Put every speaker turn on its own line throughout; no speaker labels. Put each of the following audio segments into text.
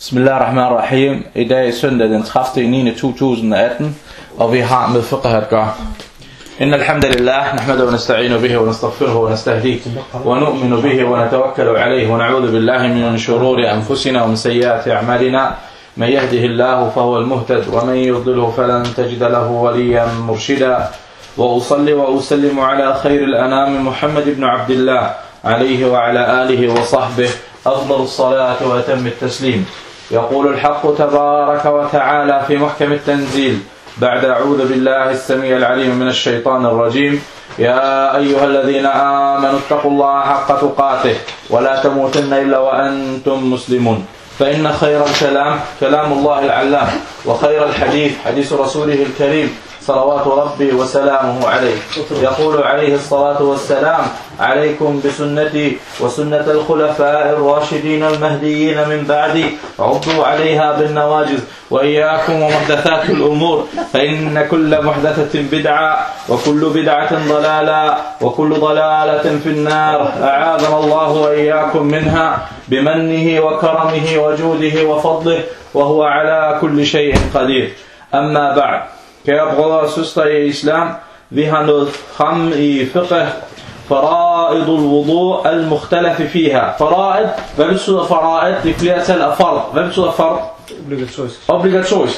Bismillahirrahmanirrahim. I dag er søndag den 30.9.2018, og vi har med fiqh at gøre. Inna alhamdulillah, nahmadu wa nasta'inu bihi wa nastaghfiruhu wa nastahdihi wa nu'minu bihi wa natawakkalu alayhi wa na'udhu billahi min shururi anfusina wa min sayyiati a'malina. Man yahdihillahu fahuwa al-muhtad wa man yudlilhu falan tajida lahu waliyan murshida. Wa usalli wa usallimu ala khairil anami Muhammad ibn Abdullah alayhi wa ala alihi wa sahbihi أفضل الصلاة وأتم التسليم. يقول الحق تبارك وتعالى في محكم التنزيل بعد أعوذ بالله السميع العليم من الشيطان الرجيم: يا أيها الذين آمنوا اتقوا الله حق تقاته ولا تموتن إلا وأنتم مسلمون. فإن خير الكلام كلام الله العلام، وخير الحديث حديث رسوله الكريم صلوات ربي وسلامه عليه. يقول عليه الصلاة والسلام: عليكم بسنتي وسنة الخلفاء الراشدين المهديين من بعدي، عضوا عليها بالنواجذ، وإياكم ومحدثات الأمور، فإن كل محدثة بدعة وكل بدعة ضلالة وكل ضلالة في النار، أعاذنا الله وإياكم منها بمنه وكرمه وجوده وفضله، وهو على كل شيء قدير. أما بعد. Kære brødre og søstre i islam, vi har nået frem i fiqh fara'idul wudu al-mukhtalaf fiha. Fara'id, hvad betyder fara'id? Det er flertal af fard. Hvad betyder fard? Obligatorisk.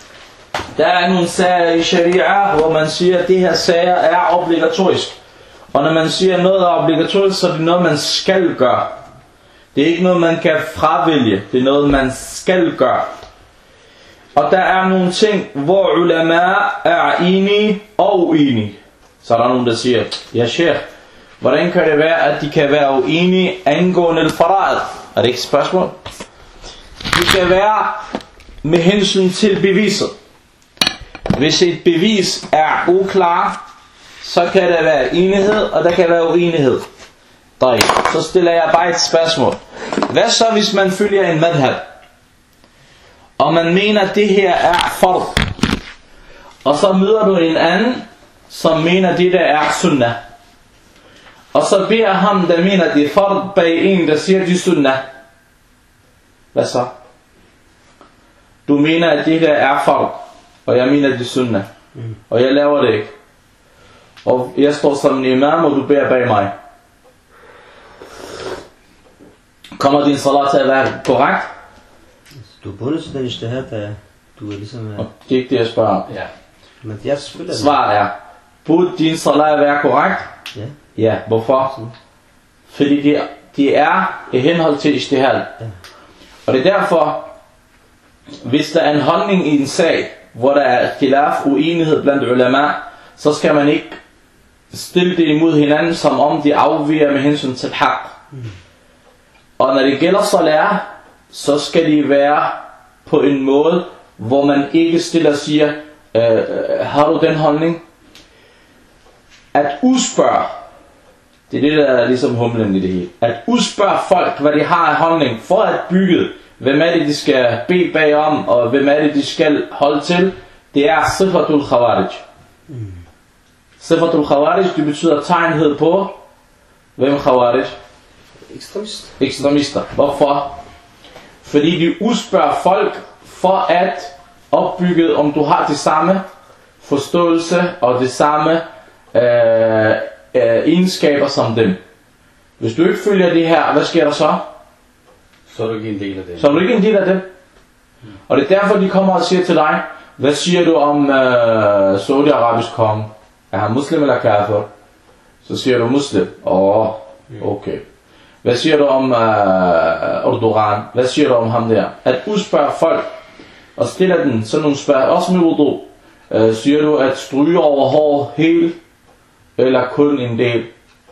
Der er nogle sager i sharia, hvor man siger, at de her sager er obligatorisk. Og når man siger noget er obligatorisk, så er det noget man skal gøre. Det er ikke noget man kan fravælge, det er noget man skal gøre. Og der er nogle ting, hvor ulama er enige og uenige. Så er der nogen, der siger: ja, sheikh, hvordan kan det være, at de kan være uenige angående al-fara'id? Er det ikke et spørgsmål? Det kan være med hensyn til beviset. Hvis et bevis er uklar, så kan der være enighed, og der kan være uenighed. Så stiller jeg bare et spørgsmål. Hvad så, hvis man følger en madhab? Og man mener, at det her er fard. Og så møder du en anden, som mener, at det der er sunnah. Og så beder ham, der mener, at det er fard, bag en, der siger, at det er sunnah. Hvad så? Du mener, at det der er fard, og jeg mener, at det er sunnah. Og jeg laver det ikke. Og jeg står som en imam, og du beder bag mig. Kommer din salat til at være korrekt?
Du er bundet til den ijtihad, der du er ligesom...
Og det er ikke det, jeg spørger om.
Ja. Men jeg selvfølgelig...
Svaret er, burde din salat være korrekt?
Ja.
Ja, hvorfor? Fordi de er i henhold til ijtihad. Ja. Og det er derfor, hvis der er en holdning i en sag, hvor der er khilaf, uenighed blandt ulama, så skal man ikke stille det imod hinanden, som om de afviger med hensyn til haq. Og når det gælder salat, så skal de være på en måde, hvor man ikke stiller og siger, har du den holdning? At udspørge, det er det, der er ligesom humlen i det hele. At udspørge folk, hvad de har af holdning, for at bygge, hvem er det, de skal bede bagom, og hvem er det, de skal holde til, det er sifatul khawarij. Sifatul khawarij, det betyder tegnhed på, hvem khawarij? Ekstremister. Hvorfor? Fordi de udspørger folk for at opbygge, om du har det samme forståelse og det samme egenskaber som dem. Hvis du ikke følger det her, hvad sker der så?
Så er du ikke en del af det.
Så er du ikke en del af det. Og det er derfor, de kommer og siger til dig, hvad siger du om Saudi-Arabisk konge? Er han muslim eller kafir? Så siger du muslim. Okay. Hvad siger du om Erdogan? Hvad siger du om ham der? At udspørge folk og stille den sådan nogle spørg, også med wudu. Siger du at stryge over hår helt eller kun en del?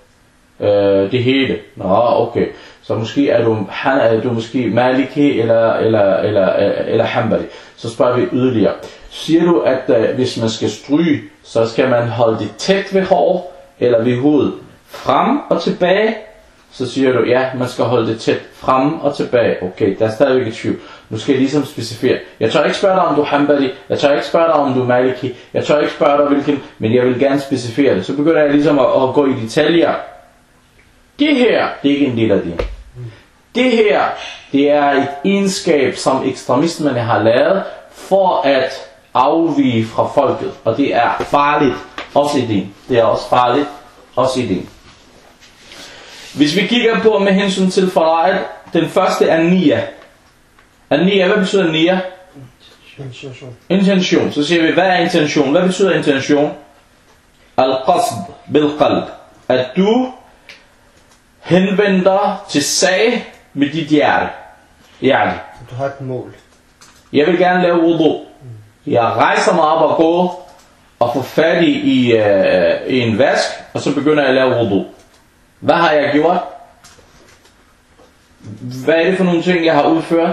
Det hele. Okay. Så måske er du måske Maliki eller Hanbali. Så spørger vi yderligere. Siger du at hvis man skal stryge, så skal man holde det tæt ved hår eller ved hovedet? Frem og tilbage? Så siger du, ja, man skal holde det tæt frem og tilbage. Okay, der er stadigvæk et tvivl. Nu skal jeg ligesom specificere. Jeg tør ikke spørge dig, om du er Hanbali. Jeg tør ikke spørge dig, om du er Maliki. Jeg tør ikke spørge dig, hvilken. Men jeg vil gerne specificere det. Så begynder jeg ligesom at gå i detaljer. Det her, det er ikke en del af det. Det her, Det er et egenskab, som ekstremisterne har lavet for at afvige fra folket. Og det er farligt også i din. Det er også farligt også i din. Hvis vi kigger på med hensyn til faraid, den første er niya. Niya, hvad betyder niya? Intention. Så siger vi, hvad er intention? Hvad betyder intention? Al-qasd bil-qalb. At du henvender til sag med dit hjerte.
Du har et mål.
Jeg vil gerne lave wudu. Jeg rejser mig op og går og får fat i en vask, og så begynder jeg at lave wudu. Hvad har jeg gjort? Hvad er det for nogle ting, jeg har udført?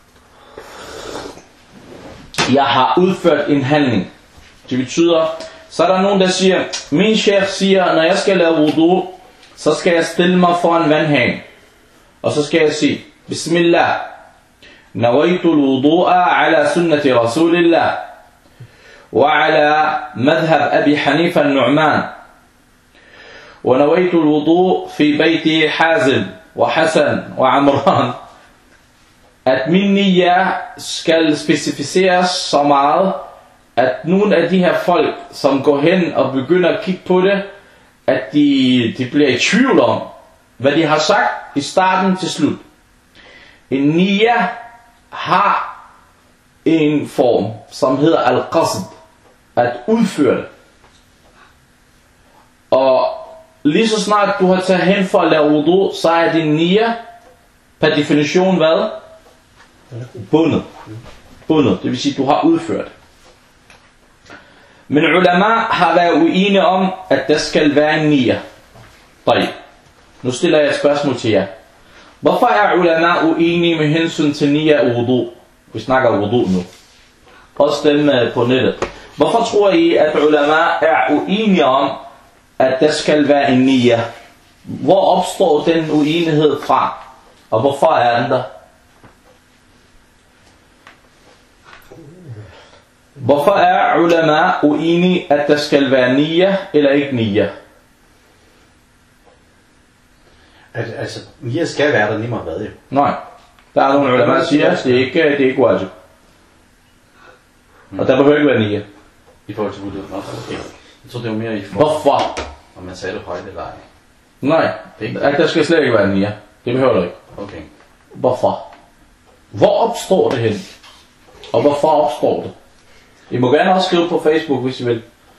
Jeg har udført en handling. Det betyder, så er der nogen, der siger, min chef siger, når jeg skal lave wudu, så skal jeg stille mig foran vandhanen. Og så skal jeg sige, Bismillah, nawaitu al-wudu'a ala sunnati Rasulillah, wa ala madhab Abi Hanifa al-Nu'man, wa nawaitu al-wudu' fi bayti Hazim, wa Hassan, wa Amran. At min niya skal specificeres så meget, at nogle af de her folk, som går hen og begynder at kigge på det, at de bliver i tvivl om, hvad de har sagt i starten til slut. En niya har en form, som hedder al-qasd, at udføre det. Og lige så snart du har taget hen for at lave wudu, så er din niya per definition hvad? Bundet. Det vil sige, du har udført. Men ulama har været uenige om, at der skal være en niya. Nu stiller jeg et spørgsmål til jer. Hvorfor er ulama uenige med hensyn til niya og wudu? Vi snakker wudu nu. Også dem på nettet. Hvorfor tror I, at ulama er uenige om, at der skal være en niya? Hvor opstår den uenighed fra? Og hvorfor er den der? Hvorfor er ulama uenige, at der skal være niya eller ikke niya?
Altså, niya skal være der lige meget hvad jo.
Nej. Der er nogle ulama, der siger, at det er ikke wajib. Og der behøver ikke være niya.
I forhold til wudu. Okay. Jeg tror det var mere i forhold.
Hvorfor?
Om man sagde det højt eller ej.
Nej, at der skal slet ikke være niya. Det behøver du ikke.
Okay.
Hvorfor? Hvor opstår det hen? Og hvorfor opstår det? I må gerne også skrive på Facebook, hvis I vil.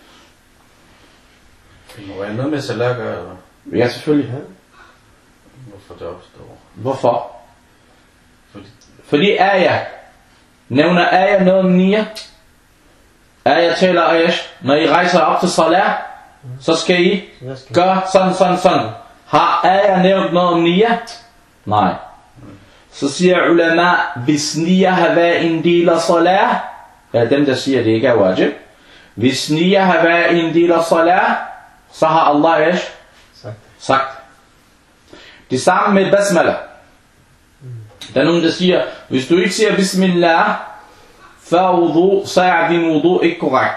Det må være noget med salat at gøre, eller?
Ja, selvfølgelig.
Hvorfor det opstår?
Hvorfor? Fordi Aya. Nævner Aya noget om niya? Aya taler Ayash. Når I rejser op til salat, så skal I gøre sådan. Har Aya nævnt noget om niya? Nej. Så siger ulama, hvis niya har været en del af salat, dem der siger, at det ikke er wajib. Hvis niya har været en del af salat, så har Allah sagt. Det samme med basmala. Der er nogen, der siger, hvis du ikke siger bismillah, før wudu, så er din wudu ikke korrekt.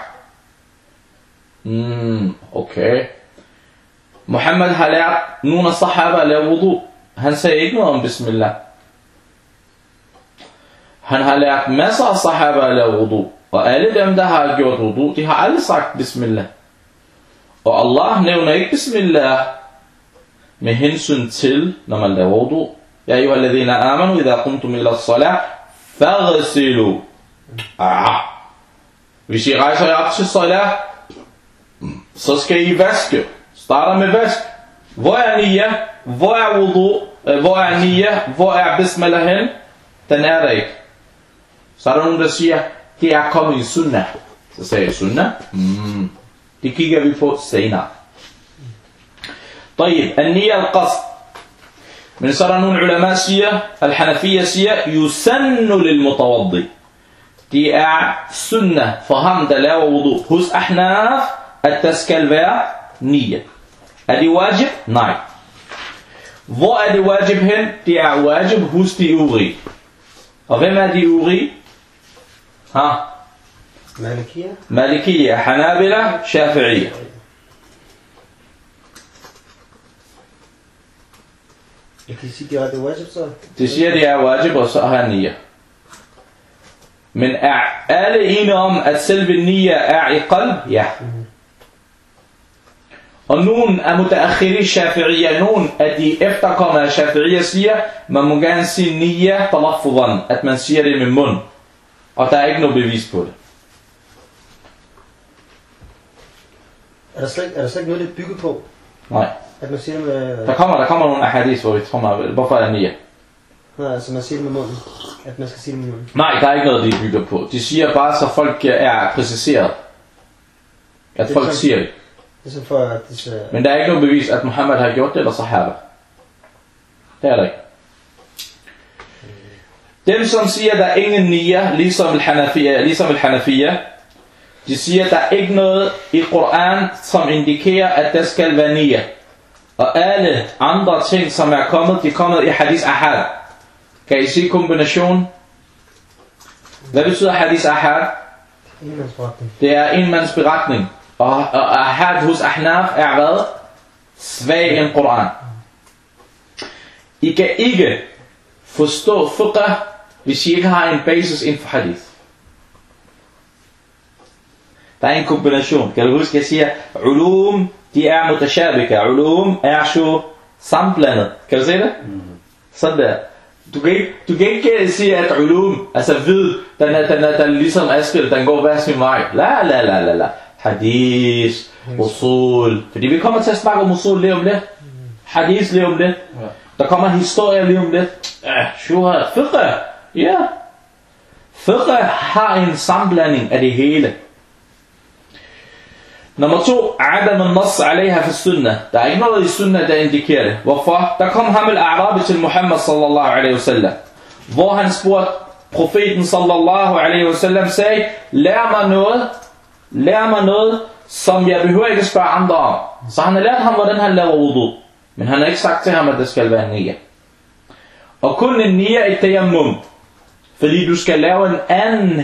Okay. Muhammad har lært nogle af sahaba at lave wudu. Han sagde ikke noget om bismillah. Han har lært masser af sahaba at lave wudu. Og alle dem, der har gjort wudu, de har aldrig sagt bismillah. Og Allah nævner ikke bismillah med hensyn til, når man laver wudu. Ja, ayyuhalladhina amanu, idha qumtum ila as-salat, faghsilu. Hvis I rejser jer op til salat, så skal I vaske. Starter med vask. Hvor er niya? Hvor er wudu? Hvor er niya? Hvor er bismillah hen? Den er der ikke. Så er der nogen, der siger, det er kommet i sunnah. Så sagde jeg sunnah. Det kigger vi på senere. طيب, النية القصد. Men så er der nogle ulama siger, al-Hanafiya siger, yusannu lil-mutawaddi. Det er sunnah for ham, der laver wudu. Hos Ahnaf, at der skal være niya. Er det wajib? Nej. Hvor er det wajib hen? Det er wajib hos de øvrige. Og hvem er de øvrige? Malikiya, Hanabila, Shafi'iyya.
Jeg kan sige, at det er wajib, så?
De siger, det er wajib, og så har niya. Men er alle enige om, at selve niya er i qalb? Ja. Og nogen af mutaakhiri shafi'iyya, nogen af de efterkommere af shafi'iyya siger, man må gerne sige niya talaffudan, at man siger det med mund. Og der er ikke noget bevis på det.
Er der slet ikke noget, det bygger på?
Nej.
At man siger det med...
Der kommer nogle ahadith, hvor vi tror, hvorfor er niya?
Nej, altså man siger det med munden. At man skal sige det med munden.
Nej, der er ikke noget, de bygger på. De siger bare, så folk er præciseret. At folk siger det.
Det er så for, at disse...
Men der er ikke noget bevis, at Muhammad har gjort det, eller sahaba. Det er der ikke. Dem, som siger, der er ingen niya, ligesom al-Hanafiya, de siger, der er ikke noget i Koran, som indikerer, at der skal være niya. Og alle andre ting, som er kommet, de er kommet i hadith ahad. Kan I sige kombination? Hvad betyder hadith ahad?
Enmandsberetning.
Det er enmandsberetning. Og ahad hos Ahnaf er hvad? Svag end Koran. I kan ikke forstå fiqh, hvis I ikke har en basis inden for hadith. Der er en kombination. Kan du huske, jeg siger, ulum, de er mutashabika. Ulum er jo sammenblandet. Kan du se det? Sådan der. Du kan ikke sige, at ulum, altså vid, den er ligesom adskilt, den går hver sin vej. La. Hadith, usul. Fordi vi kommer til at snakke om usul lige om lidt. Hadith lige om lidt. Der kommer historie lige om lidt. Shuha, fiqh. Ja. Fiqh har en sammenblanding af det hele. Nummer 2, Adam al-Nas alayha fi sunnah. Der er ikke noget i sunnah, der indikerer det. Hvorfor? Der kom ham al-Arabi til Muhammad sallallahu alaihi wasallam, hvor han spurgte profeten sallallahu alaihi wasallam, sagde, lær mig noget, som jeg behøver ikke spørge andre om. Så han har lært ham, hvordan han laver wudu. Men han har ikke sagt til ham, at det skal være niya. Og kun en niya i tayammum. Fordi du skal lave en anden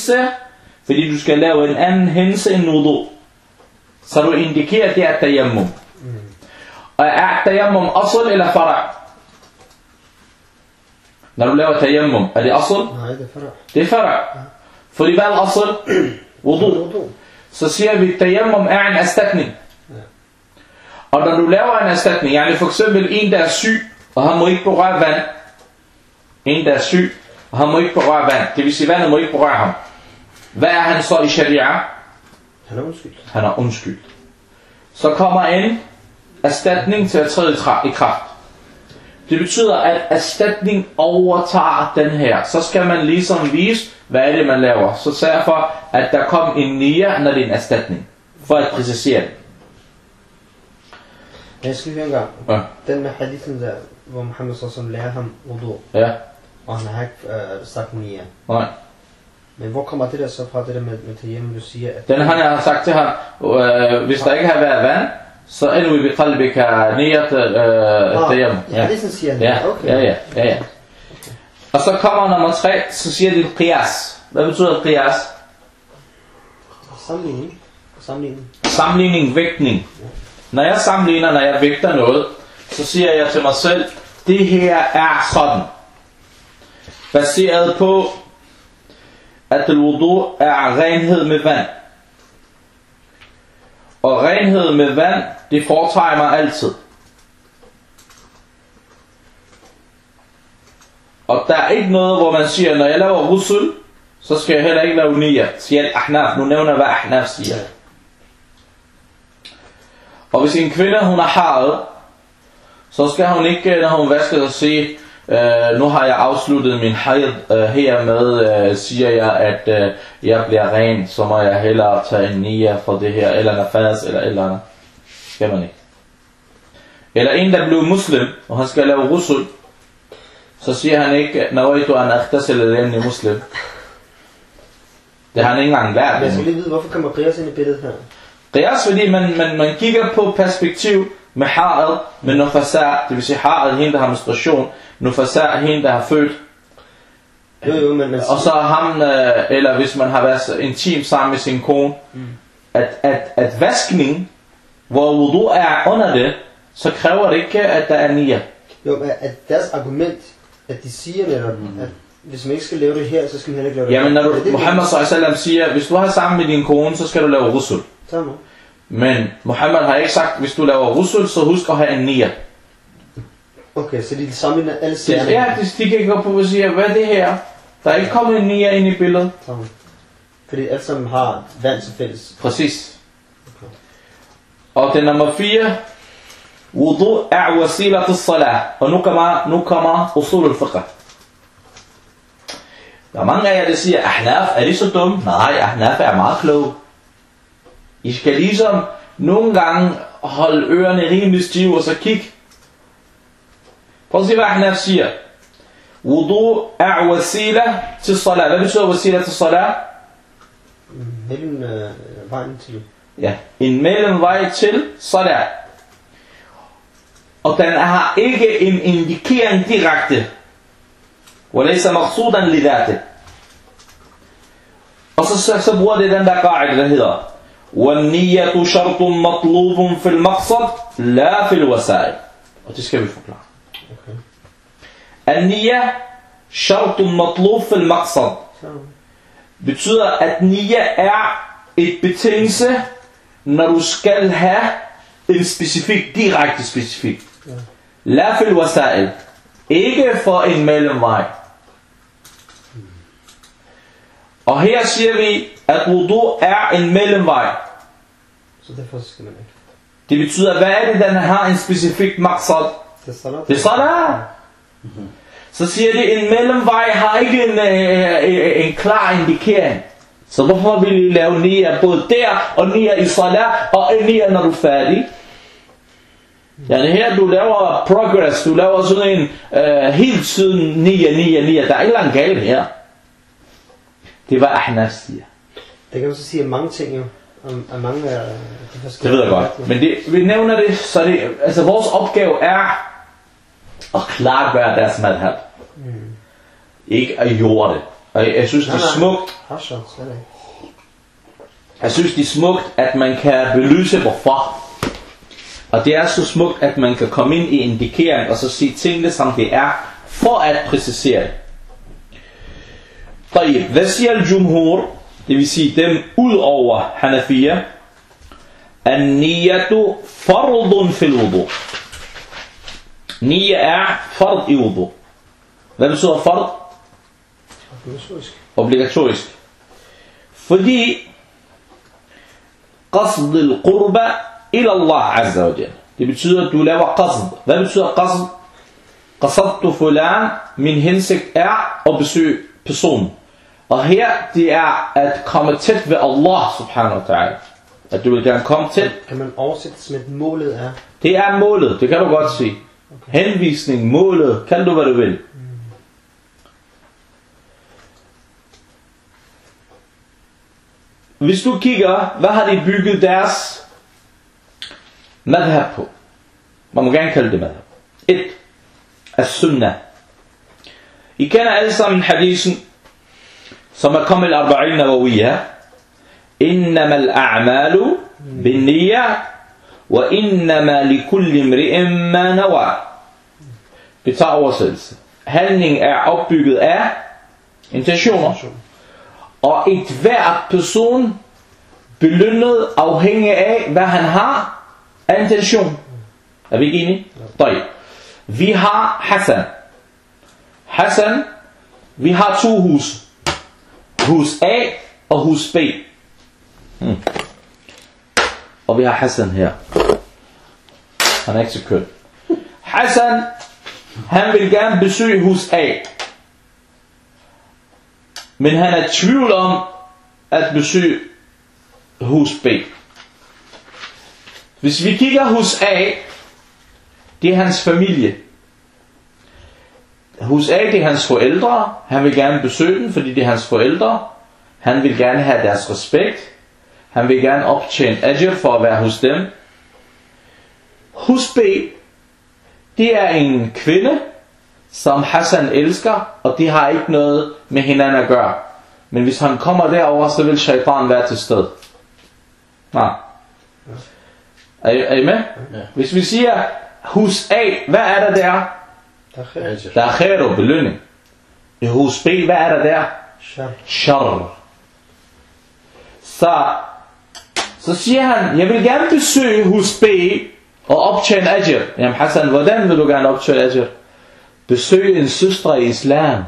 hændelse end wudu. Så du indikerer, at det er tayammum. Og er tayammum asl eller fara'? Når du laver tayammum, er det asl?
Nej, det er fara'.
Det er fara'. Fordi hvad er asl? Wudu. Så siger vi, at tayammum er en erstatning. Og når du laver en erstatning, yani for eksempel en, der er syg, og han må ikke berøre vand. En, der er syg, og han må ikke berøre vand. Det vil sige, vandet må ikke berøre ham. Hvad er han så i sharia? Han er undskyldt. Så kommer en erstatning til at træde i kraft. Det betyder, at erstatning overtager den her. Så skal man ligesom vise, hvad er det, man laver. Så derfor, at der kom en niya, når det er en erstatning. For at præcisere det.
Jeg skal høre en gang. Ja. Den med hadithen der, hvor Muhammad sallallahu lærer ham wudu.
Ja.
Og han har ikke sagt niya.
Nej.
Men hvor kommer det der så fra, det der med tayammum, du siger? At
den han har sagt til ham, hvis der ikke har været vand, så er du i qalbika niyat tayammum.
Ja, det siger han.
Ja, okay. Ja. Og så kommer nummer 3, så siger det qiyas. Hvad betyder qiyas? Sammenligning, vægtning. Ja. Når jeg vægter noget, så siger jeg til mig selv, det her er sådan. Baseret på, at al-wudu er renhed med vand. Og renhed med vand, det foretrækker mig altid. Og der er ikke noget, hvor man siger, når jeg laver ghusl, så skal jeg heller ikke lave niya. Siger al-Ahnaf. Nu nævner jeg, hvad Ahnaf siger. Og hvis en kvinde, hun har haret, så skal hun ikke, når hun vasker sig, sige, nu har jeg afsluttet min haid, hermed siger jeg, at jeg bliver ren, så må jeg hellere tage en niya for det her, eller nafas, eller et eller andet. Skal man ikke. Eller en, der blev muslim, og han skal lave ghusl, så siger han ikke, nawaitu an aghtasil al-yamni muslim. Det har han ikke engang lært.
Jeg skal lige vide, hvorfor kommer qiyas ind i billedet her?
Qiyas, fordi man kigger på perspektiv med haret, med nufasa, det vil sige haret, hende der har menstruation, nufasa, hende der har født.
Jo, men
og så ham, eller hvis man har været intim sammen med sin kone, at vaskning, hvor wudu er under det, så kræver det ikke, at der er niya.
Jo, at deres argument, at de siger netop, at hvis man ikke skal lave det her, så skal man heller ikke lave det.
Jamen, når Muhammad sallallahu siger, hvis du har sammen med din kone, så skal du lave rusul.
Samme.
Men Muhammad har ikke sagt, hvis du laver rusul, så husk at have en nier.
Okay, så de sammenligner alle sagerne.
Ja, de kan gå på og sige, hvad er det her? Der er ikke kommet en nier ind i billedet.
Samme. Fordi alle sammen har vand til fælles.
Præcis. Okay. Og det nummer 4. Wudu er wasila til salat. Og nu kommer usul al-fiqh. Der er mange af jer, der siger, Ahnaf, er de så dumme? Nej, Ahnaf er meget klog. I skal ligesom nogle gange holde ørerne rimelig stive og så kigge. Prøv at se, hvad Ahnaf siger. Wudu er wasila til salat. Hvad betyder wasila til salat?
Mellem vejen til.
Ja, en mellemvej til salat. Og den har ikke en indikering direkte. وليس مقصودا لذاته. Og så bruger det den der قاعدة, der hedder والنية شرط مطلوب في المقصد لا في الوسائل. Og det skal vi forklare. النية شرط مطلوب في المقصد betyder, at niyya er et betingelse, når du skal have en specifik, direkte specifik. La fil wasail. Ikke for en mellemvej. Og her siger vi, at wudu er en mellemvej.
Så derfor skal man ikke.
Det betyder, hvad er det, den har en specifik maqsad? Det er salat. Så siger det, en mellemvej har ikke en klar indikering. Så hvorfor vil I lave niyya både der, og niyya i salat, og niyya når du er færdig? Ja, det her, du laver progress, du laver sådan en hele tiden niyya. Der er ikke langt galt her. Det var Ahnaf siger.
Det kan man så sige mange ting jo. Om mange af de forskellige.
Det ved jeg godt. Men det, vi nævner det, så det, altså vores opgave er at klargøre deres madhab. Ikke at jorde det. Og jeg synes, det er smukt. Jeg synes, det er smukt, at man kan belyse hvorfor. Og det er så smukt, at man kan komme ind i indikering og så sige tingene, som det er, for at præcisere det. طيب, hvad siger al-jumhur? Det vil sige dem ud over Hanafiya. An-niyatu fardun fil wudu. Niyya er fard i wudu. Hvad betyder fard? Obligatorisk. Fordi qasd al-qurba ila Allah azza wa jalla. Det betyder, at du laver qasd. Hvad betyder qasd? Qasadtu fulan, min hensigt er at besøge personen. Og her, det er at komme tæt ved Allah subhanahu wa ta'ala. At du vil gerne komme tæt.
Kan man oversætte som et målet er?
Det er målet, det kan du godt sige. Okay. Henvisning, målet, kan du hvad du vil. Hvis du kigger, hvad har de bygget deres madhab på? Man må gerne kalde det madhab. 1. As-sunnah. I kender alle sammen hadisen, som er kommet i al-Arba'in Nawawiyya. Innama al-a'malu bin-niyya wa innama likulli imri'in ma nawa. Det tager oversættelse. Handling er opbygget af intentioner. Og et hvert person belønnet afhængig af, hvad han har af intention. Er vi ikke enige? طيب. Vi har Hassan. Hassan, vi har 2 hus. Hus A og hus B. Og vi har Hassan her. Han er ikke så køn. Hassan, han vil gerne besøge hus A. Men han er tvivl om at besøge hus B. Hvis vi kigger hus A, det er hans familie. Hus A, det er hans forældre. Han vil gerne besøge dem, fordi det er hans forældre. Han vil gerne have deres respekt. Han vil gerne optjene ajr for at være hos dem. Hus B, det er en kvinde, som Hassan elsker, og de har ikke noget med hinanden at gøre. Men hvis han kommer derover, så vil shaitan være til stede. Nej. Er I med? Ja. Hvis vi siger hus A, hvad er der der?
Der er
Dakhiru, belønning. I hus B, hvad er der der? Shar. Så siger han, jeg vil gerne besøge hus B og optjene ajr. Jamen Hassan, hvordan vil du gerne optjene ajr? Besøg en søster i islam.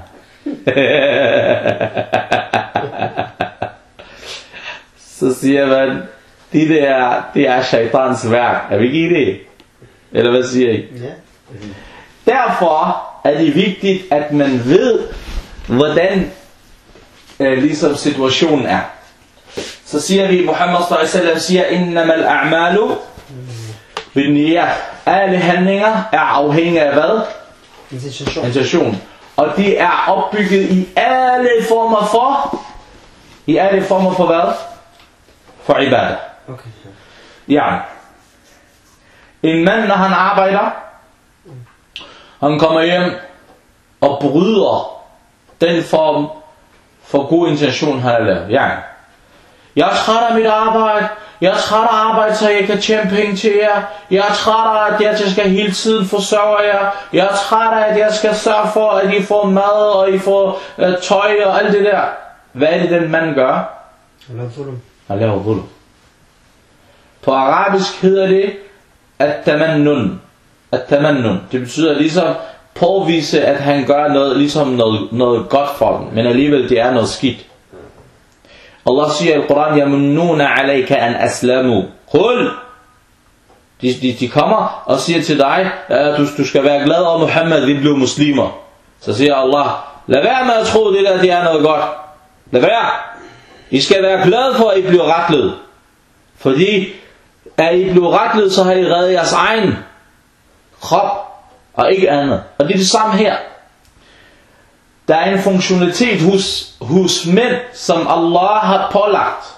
Så siger man, det er shaitans værk. Er vi ikke i det? Eller hvad siger I?
Ja.
Derfor er det vigtigt, at man ved, hvordan ligesom situationen er. Så siger vi, Muhammad sallallahu alaihi wasallam siger, innamal a'malu binniyat. Alle handlinger er afhængige af hvad? Intention. Og de er opbygget i alle former for? I alle former for hvad? For ibadah.
Okay.
Ja. En mand, når han arbejder, han kommer hjem og bryder den form for god intention, han har lavet. Ja. Jeg er træt af mit arbejde. Jeg er træt af arbejde, så jeg kan tjene penge til jer. Jeg er træt af, at jeg skal hele tiden forsørge jer. Jeg er træt af, at jeg skal sørge for, at I får mad, og I får tøj og alt det der. Hvad er det, den mand gør? Han laver dhulm. På arabisk hedder det at-tamannun. At-tamannun. Det betyder ligesom påvise, at han gør noget, ligesom noget godt for dem. Men alligevel det er noget skidt. Allah siger i Koran, yamunnuna alayka an aslamu. Qul. De kommer og siger til dig, du skal være glad over Muhammad, vi blev muslimer. Så siger Allah, lad være med at tro det der, det er noget godt. Lad være. I skal være glade for, at I bliver retledet. Fordi at I bliver retledet, så har I reddet jeres egen krop og ikke andet. Og det er det samme her. Der er en funktionalitet hos mænd, som Allah har pålagt.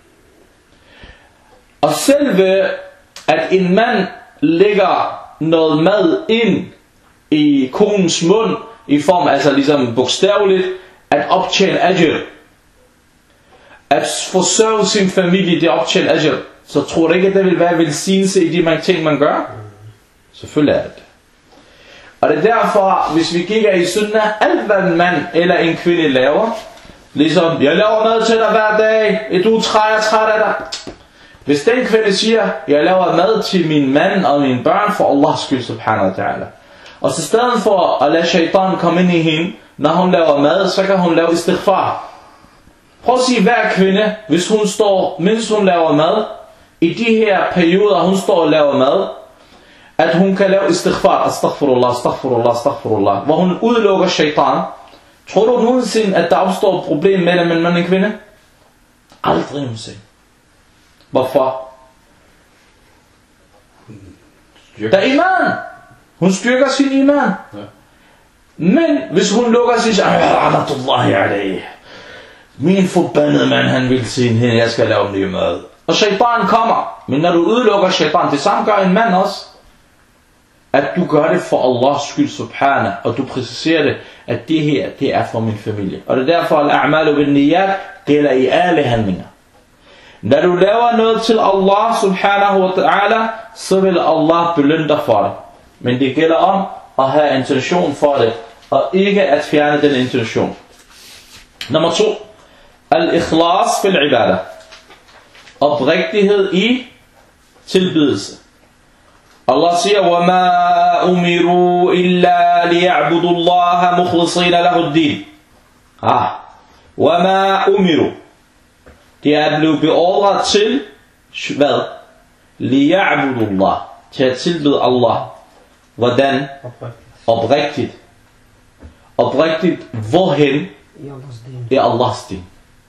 Og selve at en mand lægger noget mad ind i konens mund, i form altså ligesom bogstaveligt, at optjene ajr. At forsørge sin familie, det optjene ajr. Så tror du ikke, at der vil være velsignelse i de mange ting, man gør? Selvfølgelig er det. Og det er derfor, hvis vi kigger i sunnah, alt hvad en mand eller en kvinde laver, ligesom, jeg laver mad til dig hver dag, du er træt af dig. Hvis den kvinde siger, jeg laver mad til min mand og mine børn for Allahs skyld, subhanahu wa ta'ala. Og så i stedet for at lade shaitan komme ind i hende, når hun laver mad, så kan hun lave istighfar. Prøv at sige hver kvinde, hvis hun står, mens hun laver mad, i de her perioder, hun står og laver mad, at hun kan lave istighfar, astaghfirullah, astaghfirullah, astaghfirullah, hvor hun udelukker shaitan. Tror du nogensinde, at der opstår et problem mellem en mand og en kvinde? Aldrig nogensinde. Hvorfor? Der er iman. Hun styrker sin iman. Men hvis hun lukker sig, rahmatullahi alayhi, min forbandede mand, han vil sige hende, jeg skal lave ny mad. Og shaitan kommer. Men når du udelukker shaitan, det samme gør en mand også. At du gør det for Allahs skyld, subhanahu, og du præciserer det, at det her, det er for min familie. Og det er derfor, at al-a'malu bin-niyat gælder i alle handlinger. Når du laver noget til Allah, subhanahu wa ta'ala, så vil Allah belønne dig for det. Men det gælder om at have intention for det, og ikke at fjerne den intention. Nummer 2. Al-ikhlas fil-ibadah. Oprigtighed i tilbedelse. Allah siger, وَمَا أُمِرُوا إِلَّا لِيَعْبُدُوا اللَّهَ مُخْلِصِينَ لَهُ الدِّينَ. وَمَا أُمِرُوا. Det er blevet beordret til, hvad? لِيَعْبُدُوا اللَّهَ. Til at tilbede Allah. Hvordan? Oprigtigt. Oprigtigt, hvorhen? I Allahs din.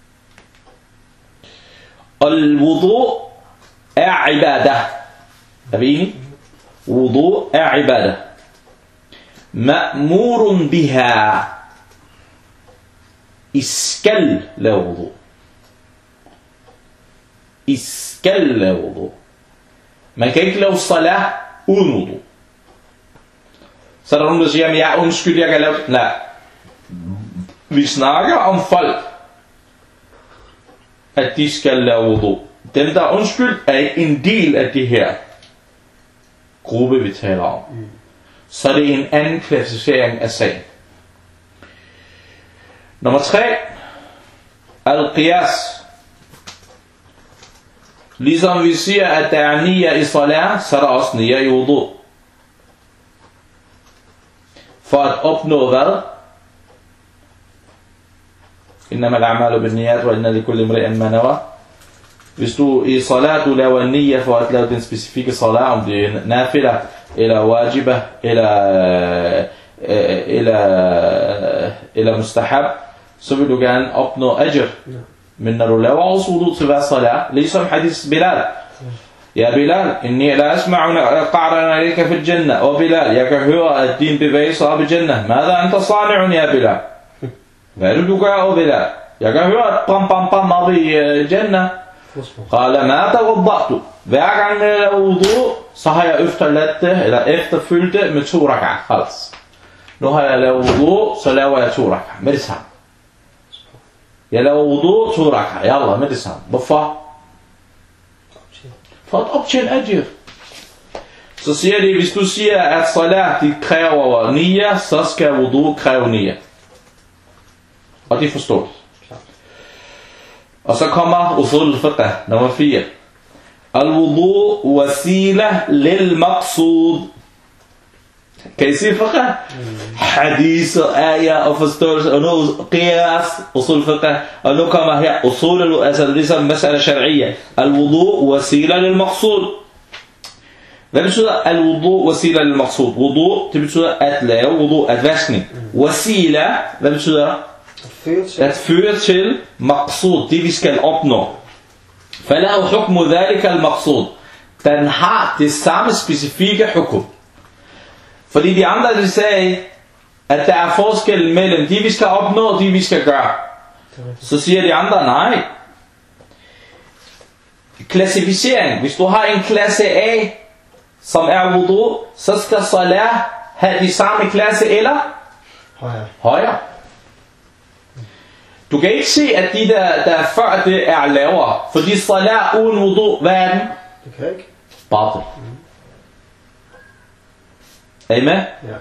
Al-wudu er ibadah. Er vi enige? Wudu er ibadah. Ma'murun biha. I skal lave wudu. I skal lave wudu. Man kan ikke lave salah uden wudu. Så er der nogen, der siger, ja, undskyld, jeg kan lave... Nej. Vi snakker om folk, at de skal lave wudu. Dem, der er undskyld, er ikke en del af det her gruppe, vi taler om. så er det en anden klassificering af sagen. Nummer 3. Al-Qiyas. Ligesom vi siger, at der er niya i salat, så er der også niya i wudu. For at opnå hvad? Innama al-a'malu bin-niyyat wa inna likulli imri'in ma nawa. Hvis du i salat du laver en niya for at lave den specifikke salat, om det er nafila, eller wajiba, eller mustahab, så vil du gerne opnå ajr. Men når du laver også wudu til hver salat, ligesom hadith Bilal. Ja Bilal, inni la asma'u qa'ran alayka fil jannah. Og Bilal, jeg kan høre at din bevægelser op i jannah. Mada anta sani'un ya Bilal? Hvad er det du gør, Bilal? Jeg kan høre at bam bam bam op i jannah. Qala ma tawadda'tu. Hver gang jeg laver wudu, så har jeg efterfyldt det med 2 rak'ah. Khalas. Nu har jeg lavet wudu, så laver jeg 2 rak'ah med det samme. Jeg laver wudu 2 rak'ah. Yalla, med det samme. Hvorfor? For at optjene ajr. Så siger de, hvis du siger, at salat de kræver niya, så skal wudu kræve niya. Og det forstår det. Og så kommer usul al-fiqh, nummer 4. Al-wudu wasila lil maqsood. Kan I se fiqh? Hadith og ayah og forståelse, og nu qiyas, usul al-fiqh, og nu kommer her usul, altså ligesom mas'ala shar'iyya. Al-wudu wasila lil maqsood. Hvad betyder al-wudu wasila lil maqsood? Wudu, det betyder at lave wudu, at vaskning. Wasila, hvad betyder at føre til maqsood, det vi skal opnå. Falahu hukmu dhalika al-maqsood. Den har det samme specifikke hukum. Fordi de andre de sagde, at der er forskel mellem de vi skal opnå og de vi skal gøre. Så siger de andre, nej. Klassificering. Hvis du har en klasse A, som er wudu, så skal salat have de samme klasse eller højere. Du kan ikke se, at de der før det er lavere. Fordi salat uden wudu, hvad er den?
Det kan ikke.
Batil. Er I med?
Ja.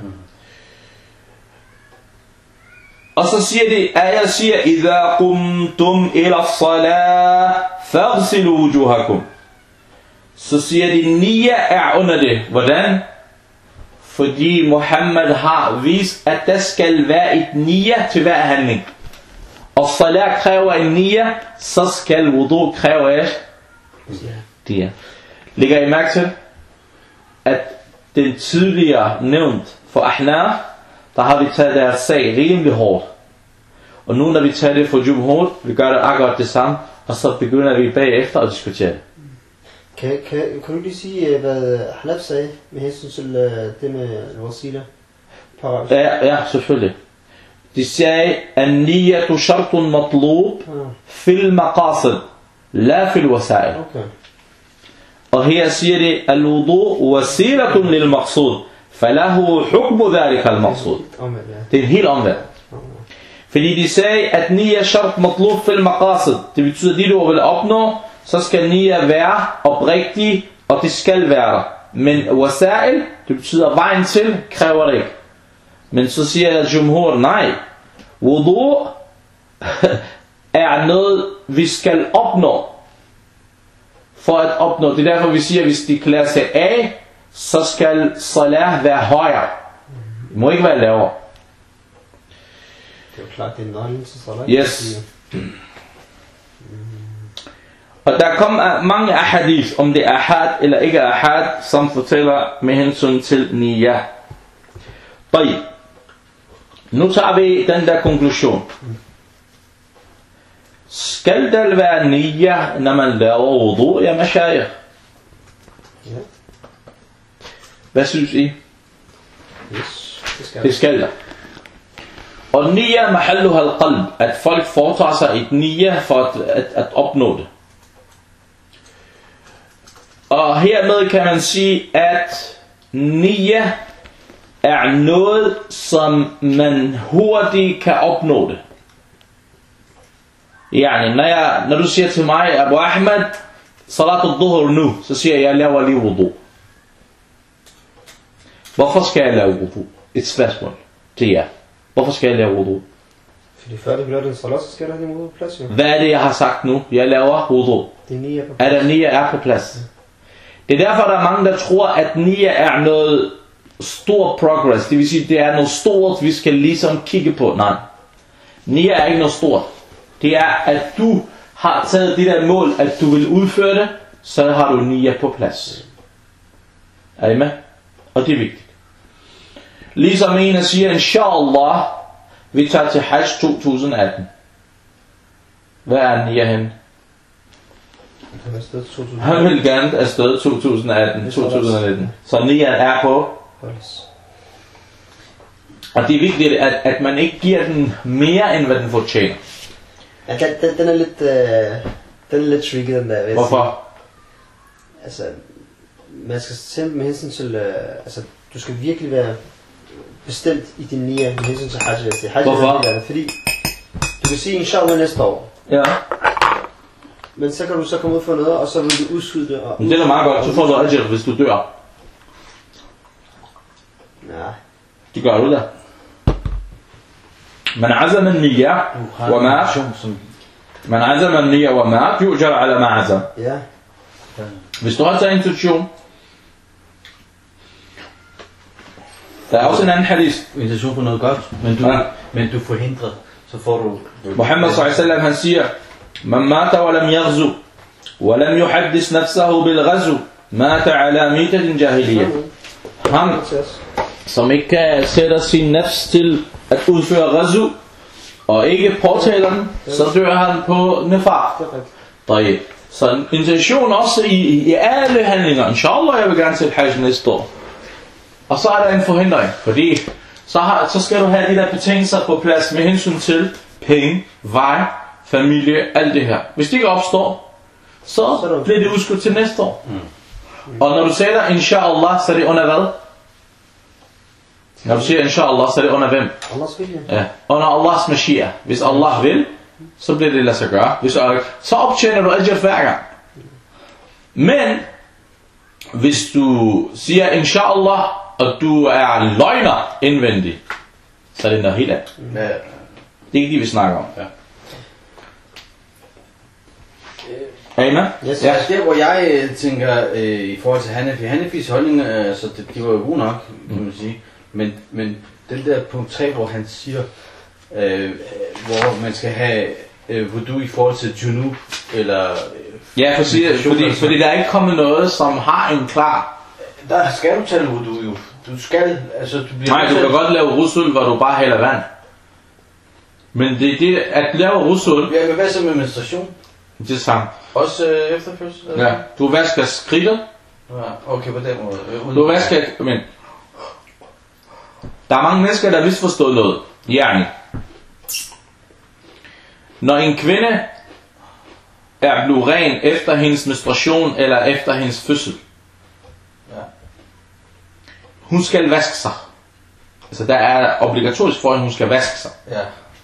Og så siger de, ayat siger, إِذَا قُمْتُمْ إِلَى الصَّلَاةِ فَاغْسِلُوا وُجُوهَكُمْ. Så siger de, niya er under det. Hvordan? Fordi Muhammad har vist, at der skal være et niya til hver handling. Og salat kræver en niya, så skal wudu kræve det. Lægger I mærke til, at den tidligere nævnt for Ahnaf, der har vi taget deres sag rimelig hårdt. Og nu når vi tager det for Jumhur, vi gør det akkurat det samme, og så begynder vi bagefter at diskutere det.
Kan du lige sige, hvad Ahnaf sagde med hensyn til det med wasila?
Ja, selvfølgelig. De sagde, an-niyatu shartun matlub fil maqasid, la fil wasail.
Okay.
Og her siger de, al-wudu wasilatun lil maqsud, falahu hukmu dhalika al-maqsud. Det er helt omvendt. Fordi de sagde, at niya shart matlub fil maqasid, det betyder, at de du vil opnå, så skal niya være oprigtig, og det skal være der. Men wasail, det betyder vejen til, kræver det ikke. Men så siger Jumhur, nej. Wudu er noget, vi skal opnå. For at opnå, det er derfor vi siger, at hvis de klasse A, så skal salat være højere. Det må ikke være lavere.
Det er jo klart, det er nøglen til salat.
Yes. Og der kommer mange ahadith, om det er ahad eller ikke ahad, som fortæller med hensyn til niya. طيب. Nu tager vi den der konklusion. Skal der være niya, når man laver wudu, ja mashayikh?
Ja.
Hvad synes I?
Yes,
det skal der. Og niya mahalluha al-qalb, at folk foretager sig et niya for at opnå det. Og hermed kan man sige, at niya er noget, som man hurtigt kan opnå det. Yani, når du siger til mig, Abu Ahmed, salat al-dhuhr nu, så siger jeg laver lige wudu. Hvorfor skal jeg lave wudu? Et spørgsmål til jer. Hvorfor skal jeg lave wudu?
Fordi før du gør den salat, så skal du have din wudu på plads, jo.
Hvad er det, jeg har sagt nu? Jeg laver wudu.
Det er niya på plads.
At niya er på plads. Det er derfor, der er mange, der tror, at niya er noget stor progress. Det vil sige, det er noget stort, vi skal ligesom kigge på. Nej. Niya er ikke noget stort. Det er, at du har taget det der mål, at du vil udføre det, så har du niya på plads. Er I med? Og det er vigtigt. Ligesom en, der siger, inshallah, vi tager til Hajj 2018. Hvad er niya henne? Han vil gerne afsted 2019. Så niya er på. Og det er vigtigt, at man ikke giver den mere, end hvad den fortjener.
Ja, den er lidt tricky, den der.
Hvorfor?
Altså, man skal simpelthen med hensyn til, altså, du skal virkelig være bestemt i din niya med hensyn til hajj.
Hvorfor?
Fordi du kan sige inshallah næste år.
Ja.
Men så kan du så komme ud for noget, og så vil du udskyde det. Og
det er da meget godt, så får du ajr, hvis du dør.
Nej.
Det gør du da. Man azam an-niyya wa ma man azam an-niyya wa ma yujar ala ma azam.
Ja.
Hvis du har taget intuition. Der er også en anden hadith.
Intention på noget godt, men du forhindrer, så får du...
Muhammad sallallahu alaihi wasallam han siger, man mata wa lam yaghzu wa lam yuhaddis nafsahu bil ghazw mata ala mitatin jahiliyyah. Ham som ikke kan sætte sin nafs til at udføre ghazw og ikke påtaler den, så dør han på nifaq. Så en intention også i alle handlinger. Inshallah, jeg vil gerne til Hajj næste år. Og så er der en forhindring, fordi så skal du have de der betingelser på plads med hensyn til penge, vej, familie, alt det her. Hvis det ikke opstår, så bliver det udskudt til næste år. Og når du siger inshallah, så er det under hvad? Når du siger inshallah, så er det under hvem?
Allahs vilje.
Ja, under Allahs mashia. Hvis Allah vil, så bliver det lade sig gøre. Så optjener du ajr hver gang. Men hvis du siger inshallah, og du er løgner indvendig, så er det noget helt andet.
Ja.
Det er ikke det, vi snakker om.
Ja.
Amen?
Yes.
Ja, der hvor jeg tænker i forhold til Hanafis holdning, så det var jo god nok, kan man sige. Men den der punkt 3, hvor han siger, hvor man skal have wudu i forhold til junub, eller...
Ja, fordi der er ikke kommet noget, som har en klar...
Der skal du tage wudu jo. Du skal, altså du bliver...
Nej, du kan godt lave rusul, hvor du bare hælder vand. Men det er det, at lave rusul...
Ja, men hvad så med menstruation?
Det er samme.
Også efter fødsel?
Ja, du vasker skridtet.
Ja, okay, på den måde.
Du vasker... Men... Der er mange mennesker, der har misforstået noget. Yani. Når en kvinde er blevet ren efter hendes menstruation eller efter hendes fødsel, hun skal vaske sig. Altså der er obligatorisk for, at hun skal vaske sig.
Ja.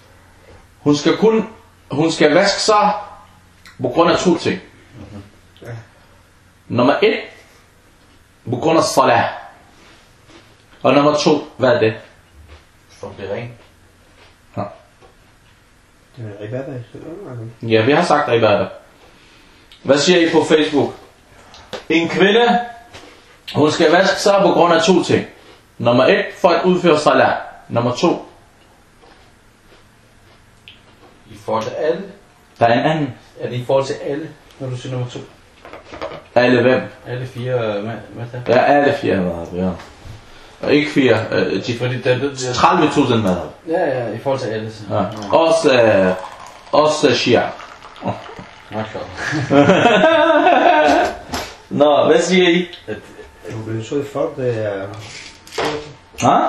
Hun skal vaske sig på grund af 2 ting. Nummer 1, på grund af salat. Og nummer 2, hvad er det?
For at blive ren.
Ja.
Det er ibadah.
Ja, vi har sagt ibadah. Hvad siger I på Facebook? En kvinde, hun skal vaske sig på grund af 2 ting. Nummer 1, for at udføre salat. Nummer 2.
I forhold til alle?
Der er en anden.
Er det i forhold til alle, når du siger nummer 2?
Alle hvem?
Alle 4 madhab?
Ja, alle 4 madhab, ja. Og ikke 4,
Fordi der
30.000 madhab.
Ja, i forhold til alle. Så.
Ja. Også shia. Nå, hvad siger I?
Du bliver så i folk, det er...
Hå?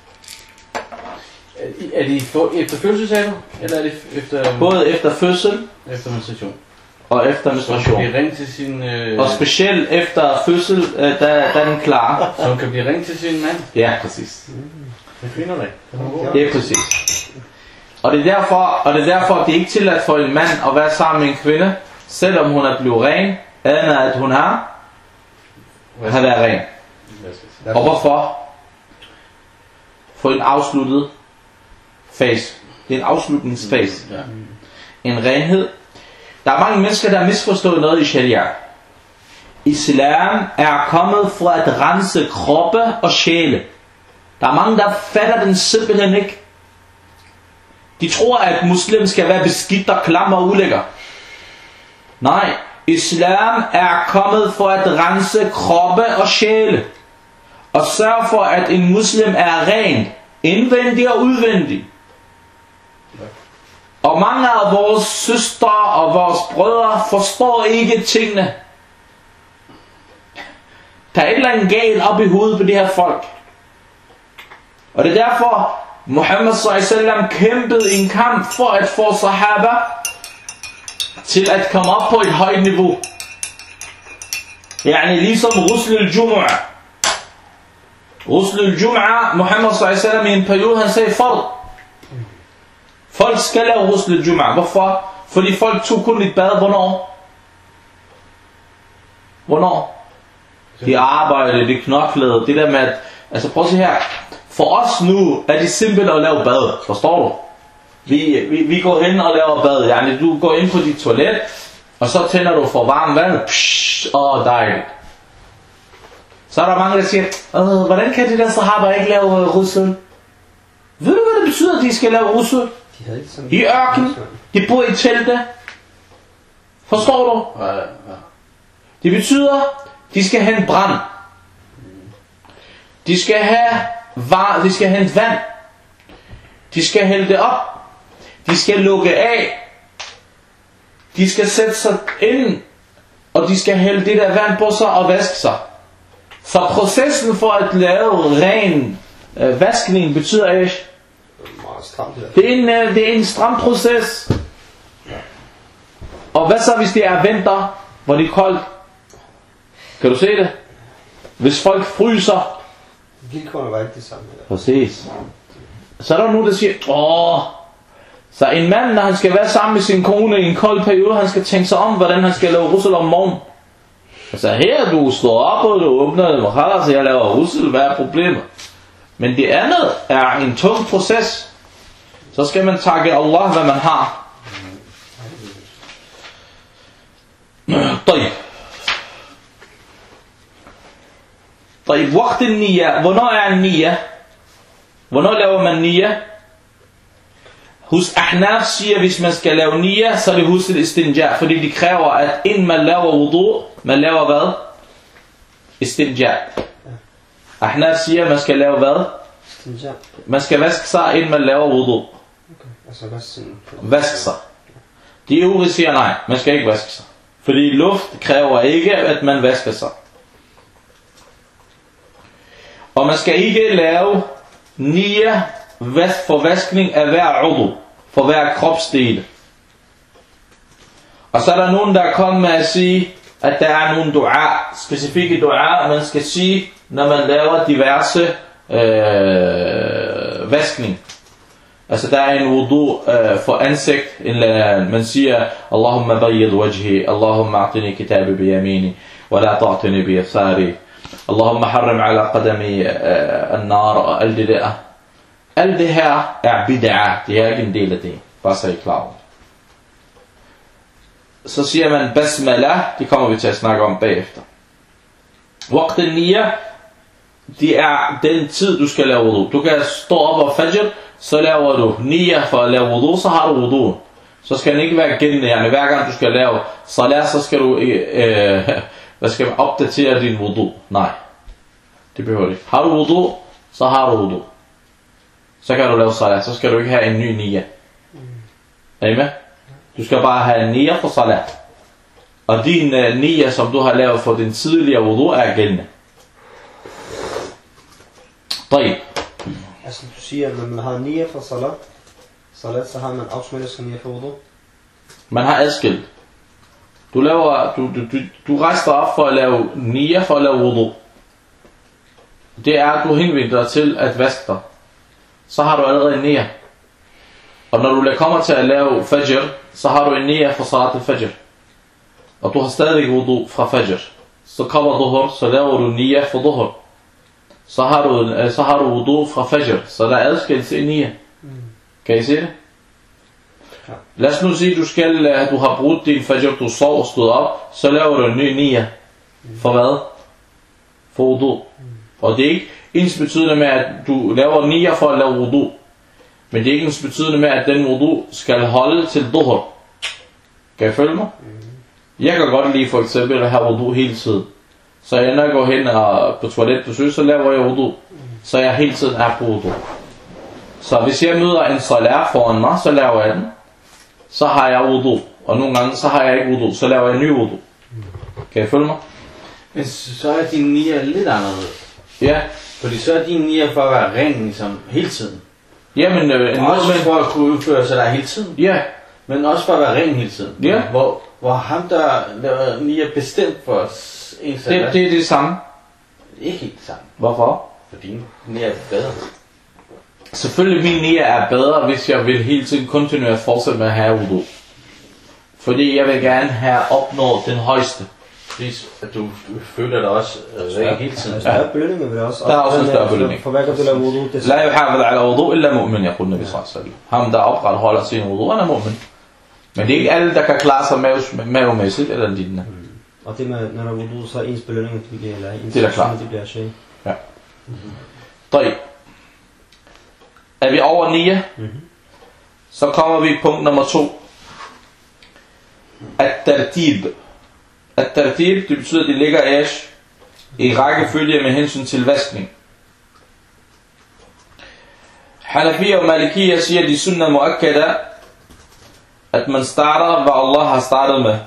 Er det efter fødsel, sagde du? Eller er det efter...
Både efter fødsel
Efter menstruation.
og efter menstruation.
Så hun kan blive ring til sin...
Og specielt efter fødsel, der er den klar.
Så hun kan blive ring til sin mand?
Ja, præcis.
Det finder det.
Det er præcis. Og det er derfor, det er ikke tilladt for en mand at være sammen med en kvinde, selvom hun er blevet ren, andet at hun har været ren. Og hvorfor? for en afsluttet fase. Det er en afslutningsfase.
Ja.
En renhed. Der er mange mennesker, der har misforstået noget i sharia. Islam er kommet for at rense kroppe og sjæle. Der er mange, der fatter den simpelthen ikke. De tror, at muslim skal være beskidt og klam og ulækker. Nej, islam er kommet for at rense kroppe og sjæle. Og sørge for, at en muslim er ren, indvendig og udvendig. Og mange af vores søstre og vores brødre forstår ikke tingene. Der er et eller andet galt op i hovedet på de her folk. Og det er derfor, Muhammad s.a.v. kæmpede en kamp for at få sahaba til at komme op på et højt niveau. Yani ligesom Ghusl al-Jumu'ah. Ghusl al-Jumu'ah, Muhammad s.a.v. i en periode, han sagde fard. Folk skal lave Ghusl al-Jumu'ah. Hvorfor? Fordi folk tog kun et bad. Hvornår? De arbejdede, de knoklede, det der med at... Altså prøv at se her. For os nu er det simpelt at lave bad. Forstår du? Vi går hen og laver bad. Yani du går ind på dit toilet, og så tænder du for varmt vand. Dejligt. Så er der mange, der siger, hvordan kan de der sahaba ikke lave ghusl? Ved du, hvad det betyder, at de skal lave ghusl? I ørken. De bor i telte. Forstår du?
Ja.
Det betyder, de skal hente brand. De skal hente vand. De skal hælde det op. De skal lukke af. De skal sætte sig ind. Og de skal hælde det der vand på sig og vaske sig. Så processen for at lave ren vaskning betyder ikke. Det er en stram proces. Og hvad så hvis det er vinter, hvor det er koldt? Kan du se det? Hvis folk fryser.
Vilkårene var ikke det samme.
Præcis. Så er der nogen, der siger, så en mand, når han skal være sammen med sin kone i en kold periode, han skal tænke sig om, hvordan han skal lave ghusl om morgenen. Altså her, du står op, og du åbner det, så jeg laver ghusl, hvad er problemet? Men det andet er en tung proces. Så skal man takke Allah, hvad man har. طيب وقت النية. Hvornår er en niyya? Hvornår laver man niyya? Hos Ahnaf siger, hvis man skal lave niyya, så er det hos istinja. Fordi de kræver, at inden man laver wudu, man laver hvad? Istinja. Ahnaf siger, man skal lave hvad?
Istinja.
Man skal vaske sig, inden man laver wudu.
Okay. Altså
vaske sig. De øvrige siger nej, man skal ikke vaske sig. Fordi luft kræver ikke, at man vasker sig. Og man skal ikke lave niyya for vaskning af hver udu, for hver kropsdel. Og så er der nogen, der kommer med at sige, at der er nogle dua, specifikke dua, man skal sige, når man laver diverse vaskning. Altså der er en wudu for ansigt, man siger, Allahumma bayyid wajhi, Allahumma a'tini kitabi biyamini, wa la ta'tini biyasari. Allahumma harrim ala qadami an-nar og alt det der. Alt det her er bid'ah. Det er ikke en del af det. Bare så I klar over. Så siger man basmala. Det kommer vi til at snakke om bagefter. Waqt al-niyya. Det er den tid du skal lave wudu. Du kan stå op og fajr. Så laver du niyya for at lave wudu. Så har du wudu. Så skal den ikke være gældende. Hver gang du skal lave salat, så skal du hvad skal man opdatere din wudu? Nej, det behøver du ikke. Har du wudu, så har du wudu. Så kan du lave salat, så skal du ikke have en ny niyya. Er I med? Du skal bare have en niyya for salat. Og din niyya, som du har lavet for din tidligere wudu, er gældende. طيب.
Altså du siger, at når man har niyya for salat, så har man automatisk niyya for wudu? Man
har adskilt. Du rejser op for at lave niyya, for at lave wudu. Det er, at du henvender dig til at vaske dig. Så har du allerede en niyya. Og når du kommer til at lave fajr, så har du en niyya for salat al-fajr. Og du har stadig wudu fra fajr. Så kommer dhuhr, så laver du niyya for dhuhr. så har du wudu fra fajr. Så der er adskillelse i nia. Kan I se det?
Ja.
Lad os nu sige, at du har brugt din fajr, du sov og stod op, så laver du en ny nia. For hvad? For wudu. Og det er ikke ens betydende med, at du laver nia for at lave wudu. Men det er ikke ens betydende med, at den wudu skal holde til duhr. Kan I følge mig? Jeg kan godt lide for eksempel at have wudu hele tiden. Så når jeg går hen og på toiletbesøg, så laver jeg wudu. Så jeg hele tiden er på wudu. Så hvis jeg møder en salat foran mig, så laver jeg den. Så har jeg wudu. Og nogle gange, så har jeg ikke wudu. Så laver jeg en ny wudu. Kan I følge mig?
Men så er din nia lidt anderledes.
Ja.
Fordi så er din nia for at være ren ligesom hele tiden.
Jamen,
også for at kunne udføre sig der hele tiden.
Ja.
Men også for at være ren hele tiden.
Ja.
Hvor ham der laver nia bestemt for en salat.
Det er det samme.
Ikke helt det samme.
Hvorfor?
Fordi nia er bedre.
Selvfølgelig min nia er bedre, hvis jeg vil hele tiden kontinuere at fortsætte med at have wudu. Fordi jeg vil gerne have opnået den højeste.
At du føler dig også ren hele tiden.
Der er belønninger ved det også.
Der er også en større belønning.
For hver gang du laver wudu, det
La yuhafid ala wudu illa mu'min, yaqul Nabi sallallahu alaihi wasallam. Ham der opretholder sin wudu, han er mu'min. Men det er ikke alle, der kan klare sig mavemæssigt eller lignende.
Og det med, når der er wudu, så er ens belønninger, de bliver, eller ens
det er da klart.
de bliver shame.
Ja. طيب. Er vi over 9? Så kommer vi i punkt nummer 2. At-tartib. At-tartib, det betyder, at de ligger i rækkefølge med hensyn til vaskning. Hanafiya og Malikiya siger, de sunnah muakkada, at man starter, hvad Allah har startet med.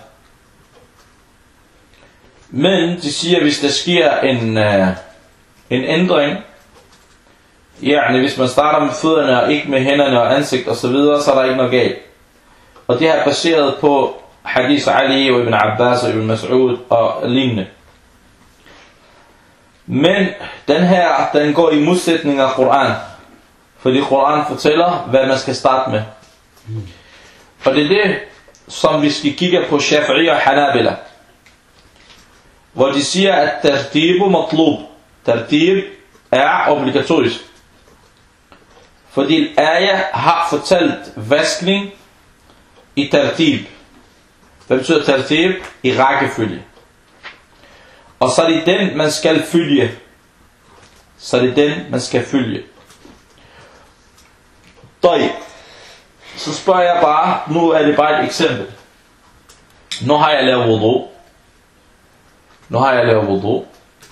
Men de siger, hvis der sker en ændring, hvis man starter med fødderne og ikke med hænderne og ansigt og så videre, så er der ikke noget galt. Og det er baseret på hadith Ali og Ibn Abbas og Ibn Mas'ud og lignende. Men den går i modsætning af Koran. Fordi Koran fortæller, hvad man skal starte med. Og det er det, som vi skal kigge på Shafi'i og Hanabila. Hvor de siger, at tartibu matlub. Tartib er obligatorisk. Fordi ayah har fortalt vaskning i tartib. Hvad betyder tartib? I rækkefølge. Og så er det den, man skal følge. Så spørger jeg bare, nu er det bare et eksempel. Nu har jeg lavet wudu.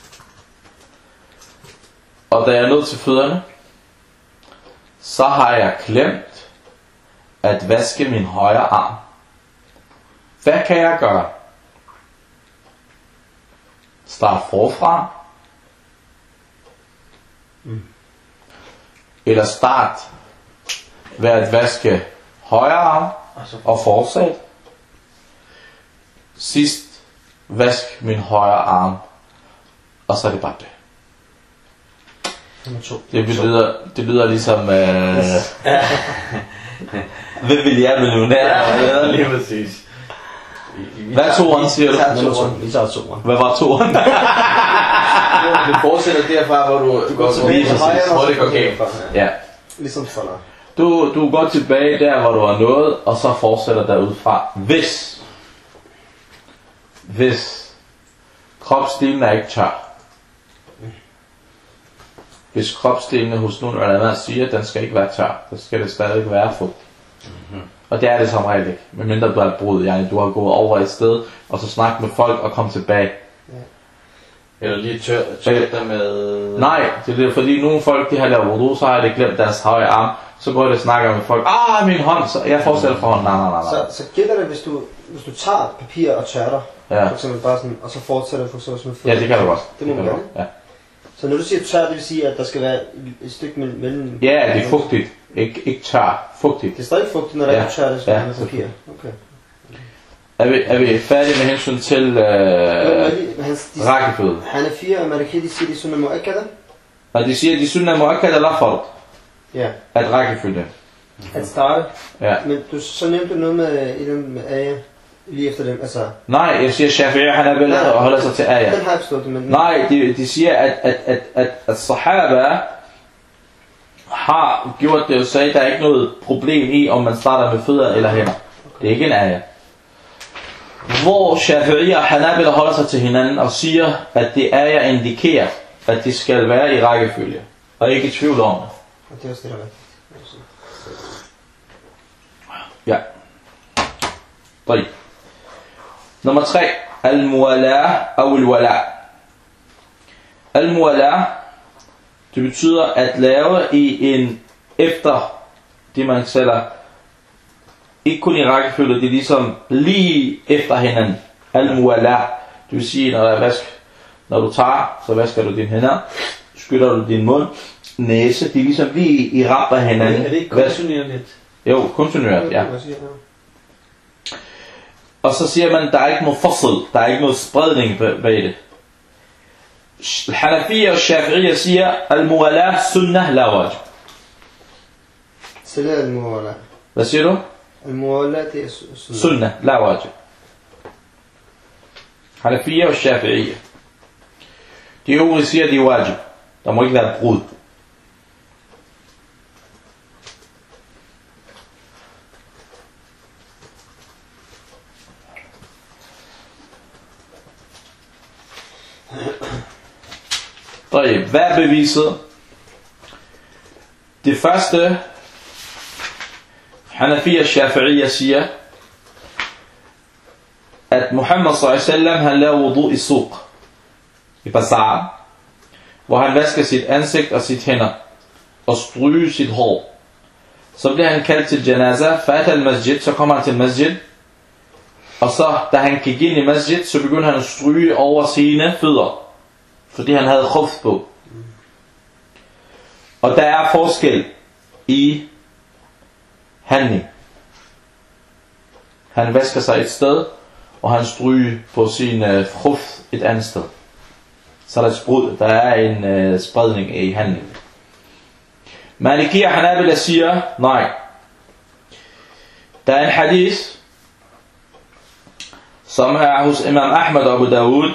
Og da jeg er nået til fødderne, så har jeg glemt at vaske min højre arm. Hvad kan jeg gøre? Start forfra? Eller start ved at vaske højre arm og fortsæt? Sidst vask min højre arm, og så er det bare det. Det lyder ligesom hvem vil jeg millionær?
Ja, lige præcis.
Hvad er toeren, siger du?
Vi tager toeren.
Hvad var toeren?
Du fortsætter derfra, hvor du
går tilbage til højre,
hvor det går galt.
Ja.
Ligesom sådan.
Du går tilbage der, hvor du har nået, og så fortsætter derudfra. Hvis kropsdelen er ikke tør. Hvis kropsdelene hos nogle ulama siger, at den skal ikke være tør, så skal det stadig være fugt. Og det er det som regel ikke. Medmindre du har et brud, du har gået over et sted, og så snakket med folk og kom tilbage.
Eller lige tør der med...
Nej, det er fordi nogle folk, de har lavet wudu, så har de glemt deres højre arm. Så går det og snakker med folk. Min hånd, så jeg fortsætter for hånden. Nej.
Så gælder det, hvis du tager papir og tørter,
ja.
for eksempel bare sådan, og så fortsætter du for så sådan.
Ja, det kan du godt.
Det må man gøre.
Ja.
Så når du siger tør, det vil sige, at der skal være et stykke mellem...
Ja, det er fugtigt. Ikke tør. Fugtigt.
Det er stadig fugtigt, når der ikke er tør, det skal med papir. Okay.
Er vi færdige med hensyn til rækkefølge?
Hanafiya og Malikiya, de siger, de sunnah muakkada.
Og de siger, de sunnah muakkada la fard.
Ja.
At rækkefølge.
At starte.
Ja.
Men så nævnte du noget med ayah. lige efter dem, altså...
Nej, jeg siger Shafi'i og Hanabila og holder sig til ayah.
Den har jeg forstået det, men...
Nej, de siger, at Sahaba har gjort det og sagde, at der er ikke noget problem i, om man starter med fødder eller hænder. Det er ikke en ayah. Hvor Shafi'i og Hanabila holder sig til hinanden og siger, at det ayah indikerer, at de skal være i rækkefølge. Og ikke i tvivl om det.
Og det er også det, der er.
Ja. طيب. Nummer 3. Al-muwala og al-wala. Al-muwala, det betyder at lave i en efter det man sælger. Ikke kun i rækkefølge, det er ligesom lige efter hinanden. Al-muwala, det vil sige når du tager, så vasker du dine hænder, skyller du din mund, næse, det er ligesom lige i rap af hinanden.
Er det ikke kontinuerligt?
Jo, kontinuerligt, ja. Og så siger man, der er ikke noget forskel, der er ikke noget spredning bag det. Hanafiya og Shafi'iyya siger, al-muwala sunnah la wajib.
Så det er al-muwala.
Hvad siger du?
Al-muwala, det er
sunnah la wajib. Hanafiya og Shafi'iyya. De øvrige siger, de er wajib. Der må ikke være brud. Hvad er beviset? Det første, Hanafiya Shafi'iyya siger, at Muhammad s.a.v. han laver wudu i suq, i bazar, hvor han vasker sit ansigt og sit hænder, og stryger sit hår. Så bliver han kaldt til janaza, fat al-masjid, så kommer han til masjid, og så, da han gik ind i masjid, så begyndte han at stryge over sine fødder, fordi han havde khuf på. Og der er forskel i handling. Han vasker sig et sted, og han stryger på sin khuf et andet sted. Så er der et sprud, der er en spredning i handling. Maliki og Hanabila siger, nej. Der er en hadith, som er hos Imam Ahmad og Abu Dawud,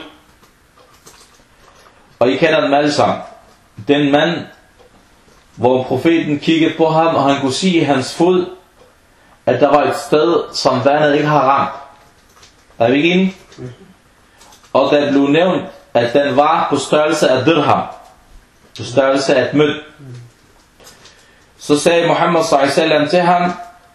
og I kender den alle sammen. Den mand, hvor profeten kiggede på ham, og han kunne sige i hans fod, at der var et sted, som vandet ikke har ramt. Er vi ikke enige? Og der blev nævnt, at den var på størrelse af dirham. På størrelse af et mønt. Så sagde Muhammad s.a.v. til ham,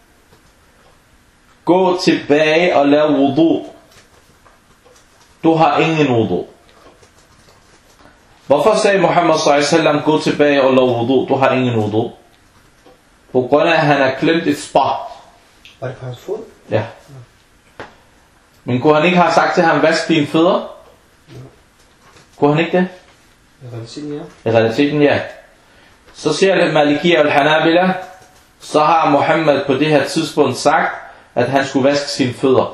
gå tilbage og lav wudu. Du har ingen wudu. Hvorfor sagde Muhammad s.a.v. gå tilbage og lav wudu? Du har ingen wudu. På grund af, at han har klemt et spot.
Var det på hans fod?
Ja. Men kunne han ikke have sagt til ham, vask dine fødder? Kunne han ikke det?
I realiteten, ja.
I realiteten, ja. Så siger det Maliki og Hanabila, så har Muhammad på det her tidspunkt sagt, at han skulle vaske sine fødder.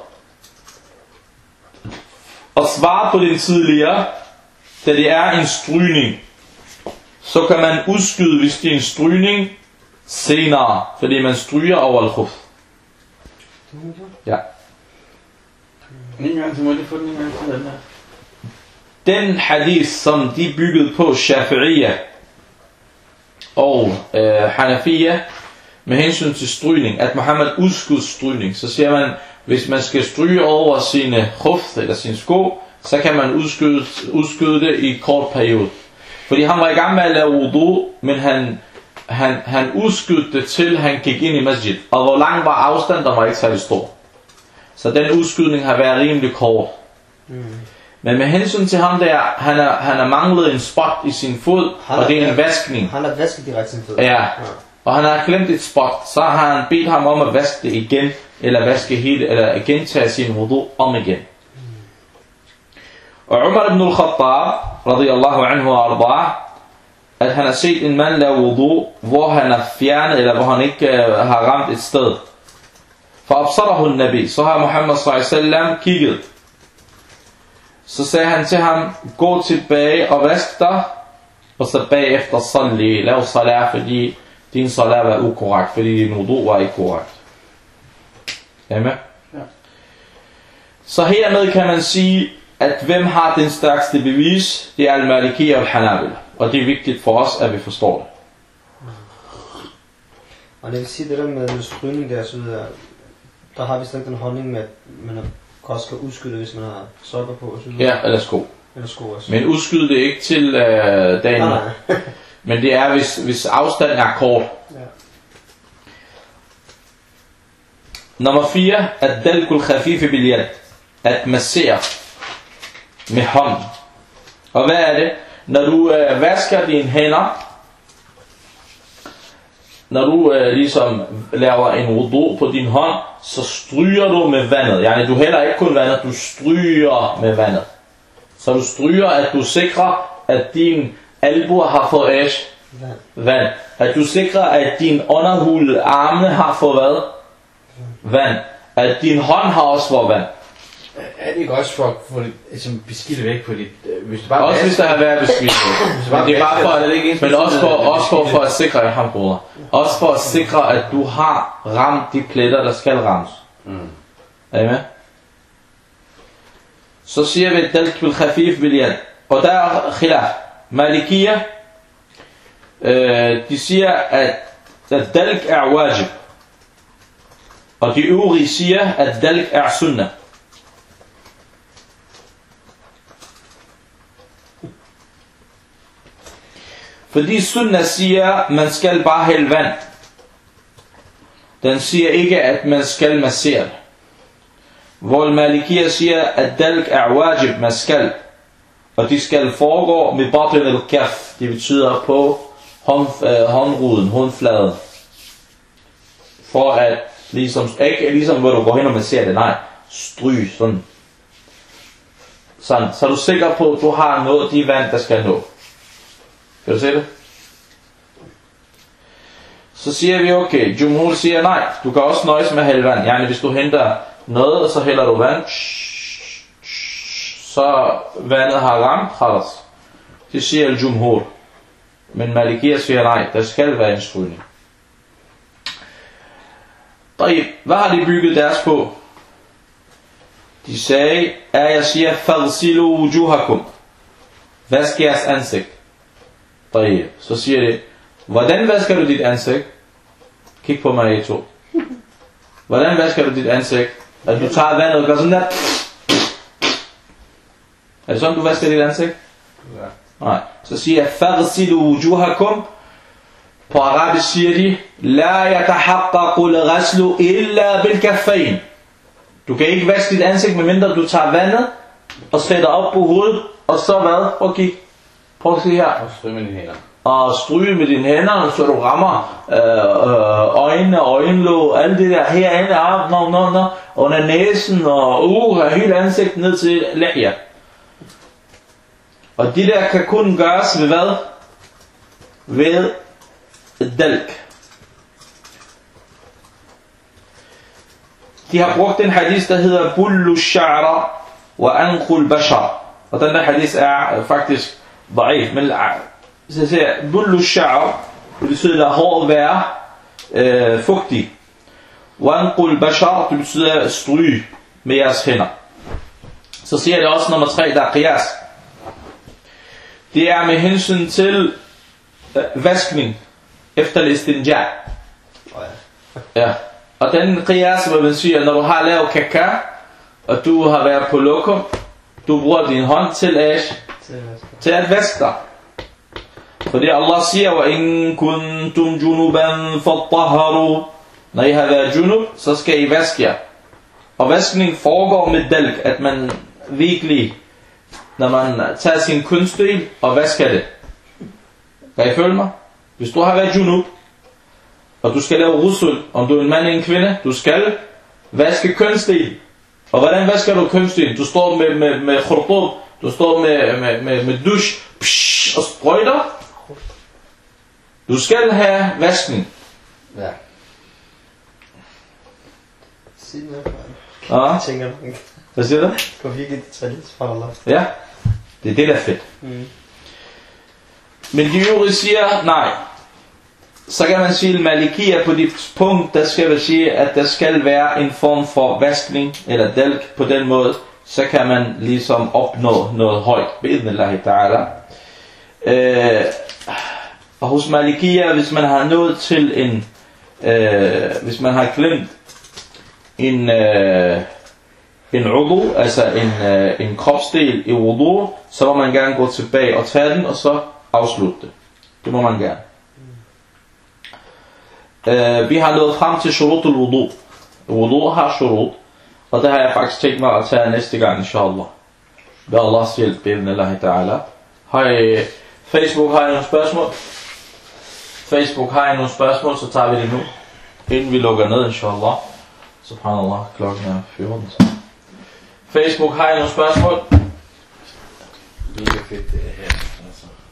Og svare på den tidligere, da det er en strygning, så kan man udskyde, hvis det er en strygning, senere, fordi man stryger over al-khuf. Ja.
En gang, så må jeg lige få den en gang til den her.
Den hadith, som de byggede på Shafi'iyya og Hanafiya, med hensyn til strygning, at Muhammad udskød strygning, så siger man, hvis man skal stryge over sine khuf eller sine sko, så kan man udskyde det i en kort periode. Fordi han var i gang med at lave wudu, men han udskød det til han gik ind i masjid. Og hvor lang var afstand, der var ikke særlig stor. Så den udskydning har været rimelig kort. Men med hensyn til ham der, han har manglet en spot i sin fod, og det er en vaskning.
Han har vasket direkte sin fod.
Ja. Og han har glemt et spot, så har han bedt ham om at vaske det igen, eller vaske hele, eller gentage sin wudu om igen. Og Umar ibn al-Khattab, radiyallahu anhu og arda, at han har set en mand lave wudu, hvor han er fjernet, eller hvor han ikke har ramt et sted. For absarahu nabi, så har Muhammad s.a.v. kigget. Så sagde han til ham, gå tilbage og vask dig, og så bagefter salli, lav salat, fordi din salat var ukorrekt, fordi din wudu var ikke korrekt. Ja. Så hermed kan man sige, at hvem har den stærkeste bevis? Det er al-Maliki og al-Hanabila. Og det er vigtigt for os, at vi forstår det.
Og det vil sige, det der med strygning der, så der har vi stadig den holdning med, at man også skal udskyde, hvis man har sokker på og så videre.
Ja, eller sko.
Eller sko også.
Men udskyd det ikke til dagen.
Nej.
Men det er, hvis afstanden er kort.
Ja.
Nummer 4. Ad-dalkul khafifi bil yad. At massere med hånden. Og hvad er det? Når du vasker dine hænder, når du ligesom laver en wudu på din hånd, så stryger du med vandet. Yani du hælder ikke kun vandet, du stryger med vandet. Så du stryger, at du sikrer, at din albuer har fået vand. At du sikrer, at din underhul armene har fået hvad? Vand. At din hånd har også fået vand.
Er det ikke også for at få det beskidte væk på dit... Hvis du bare
også hvis der har været beskidt. Men det er bare for at, men også for at sikre, ham bruder. Også for at sikre, at du har ramt de pletter, der skal rammes. Er I med? Så siger vi dalk bil khafif bil yad. Og der er khilaf. Malikiya, de siger, at dalk er wajib. Og de øvrige siger, at dalk er sunnah. Fordi sunnah siger, man skal bare hælde vand. Den siger ikke, at man skal massere det. Hvor Malikiya siger, at dalk er wajib, man skal. Og de skal foregå med batin al-kaf. Det betyder på håndruden, håndfladen. For at, ikke ligesom hvor du går hen og masserer det, nej, stryg sådan. Så er du sikker på, at du har nået de vand, der skal nå. Kan du se det? Så siger vi okay, Jumhur siger nej, du kan også nøjes med at hælde vand. Yani hvis du henter noget, og så hælder du vand, så vandet har ramt, khalas. Det siger Jumhur. Men Malikiya siger nej, der skal være en strygning. Hvad har de bygget deres på? De sagde, at jeg siger, fadsilu wujuhakum. Vask jeres ansigt. Så siger de, hvordan vasker du dit ansigt? Kig på mig, I to. Hvordan vasker du dit ansigt? At du tager vandet og gør sådan der. Er det sådan, du vasker dit ansigt? Ja. Nej. Så siger jeg, fadsilu wujuhakum. På arabisk siger de, la yatahaqqaqu al-ghaslu illa bil-kaffayn. Du kan ikke vaske dit ansigt, medmindre du tager vandet og sætter op på hovedet, og så hvad? Okay. Prøv at se her.
Og stryge med dine hænder.
Og stryge med dine hænder, så du rammer øjnene, øjenlåg, alt det der herinde, armen, under næsen, og hele ansigtet ned til læger. Og de der kan kun gøres ved hvad? Ved dalk. De har brugt en hadith, der hedder Bullu sha'ra wa anqul bashar. Og den der hadith er faktisk da'if. Men så jeg siger, Bullu sha'ra, det betyder, at håret være fugtig. Wa anqul bashar, det betyder at stryge med jeres hænder. Så siger det også nummer 3, der er qiyas. Det er med hensyn til vaskning efter listinja. Ja. Og den qiyas, hvor man siger, når du har lavet kaka, og du har været på lokum, du bruger din hånd til at vaske dig. Fordi Allah siger, وَإِن كُنْتُمْ جُنُبًا فَطَّهَرُوا. Når I har været junub, så skal I vaske jer. Og vaskning foregår med dalk, at man virkelig, når man tager sin kunstdel og vasker det. Kan I følge mig? Hvis du har været junub, og du skal lave rusul, om du er en mand eller en kvinde, du skal vaske kønsdel. Og hvordan vasker du kønsdel? Du står med khurtub, du står med dusch, og sprøjter. Du skal have vaskning.
Ja.
Sig noget for
Ja.
jeg tænker,
Hvad siger du?
går virkelig detaljer for Allah.
Ja, det er det, der er fedt. Men de øvrige siger nej. så kan man sige, at Malikiya på dit punkt, der skal vi sige, at der skal være en form for vaskning eller dalk på den måde, så kan man ligesom opnå noget højt, bi'idhnillahi ta'ala. Og hos Malikiya, hvis man har nået til en, hvis man har glemt en wudu, altså en kropsdel i wudu, så må man gerne gå tilbage og tage den, og så afslutte det. Det må man gerne. Vi har nået frem til shurutul wudu. Wudu har shurut, og det har jeg faktisk tænkt mig at tage næste gang, inshallah. Ved Allahs hjælp, bi'idhnillahi ta'ala. Facebook, har I nogle spørgsmål? Facebook, har I nogle spørgsmål, så tager vi det nu, inden vi lukker ned, inshallah. Subhanallah, klokken er 14. Facebook, har I nogle spørgsmål?
Mega fedt det her.